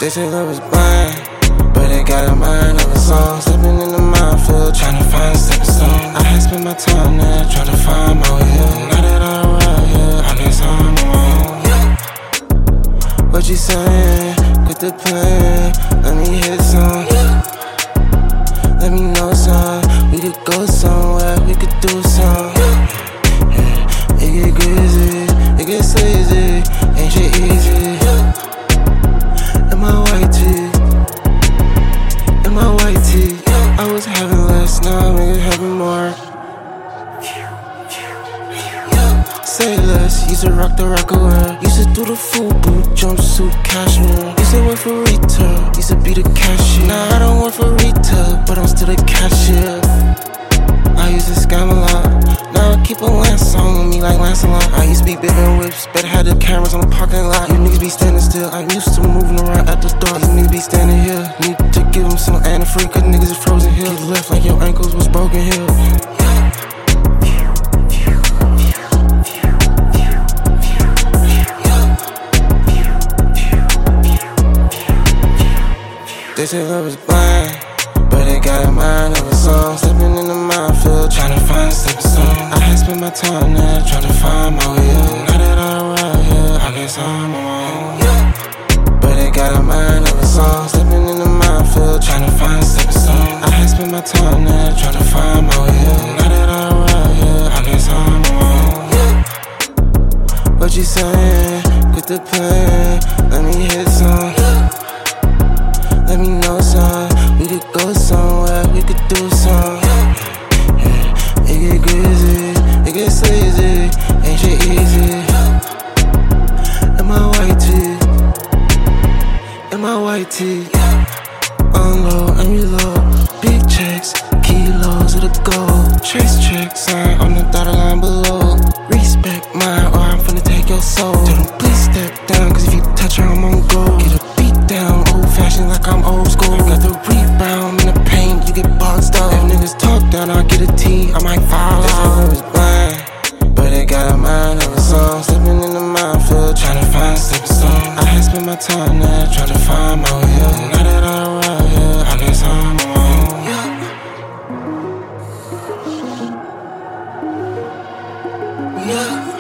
They say love is blind, but it got a mind of its own. Stepping in the minefield, trying to find a stepping stone. I had spent my time there, trying to find my way here. Now that I'm around here, I guess I'm alone. What you saying? Quit the plan, let me hit some. Let me know some. We could go somewhere, we could do some. It get greasy, it get sleazy, ain't shit easy. In my white tee, in my white tee. I was having less, now I'm having more. Say less, used to rock the Rockaway. Used to do the FUBU jumpsuit cashmere. Used to work for retail, used to be the cashier. Now I don't work for retail, but I'm still the cashier. I used to scam a lot, now I keep a lance on with me like Lancelot. I used to be bipping whips, better had the cameras on the parking lot. You niggas be standing still, I'm used to moving around at the door. You niggas be standing here, need to give them some antifreeze, cause niggas is frozen here. Get left like your ankles was broken here. They say love is blind, but it got a mind of its own. Stepping in the minefield, trying to find a stepping stone. I had spent my time there, trying to find my way here. Now that I'm around here, I guess I'm alone. But it got a mind of its own. Stepping in the minefield, trying to find a stepping stone. I had spent my time there, trying to find my way here. Now that I'm around here, I guess I'm alone. What you saying? Quit the plan, let me hit some. Let me know some, we could go somewhere, we could do some. It get greasy, it get sleazy, ain't shit easy. In my white tee, in my white tee. Unload and reload, big checks, kilos of the gold. Trace check, sign on the dotted line below. Respect mine or I'm finna take your soul. Tell them please step down, cause if you touch her I'm on gold. Get a beat down, old fashioned like I'm old school. Got the rebound in the paint, you get boxed up. If niggas talk down, I'll get a T, I might fall out. They say love is blind, but it got a mind of its own. Stepping in the minefield, trying to find a stepping stone. I had spent my time there, trying to find my way here. Now that I'm around here, I guess I'm alone. Yeah.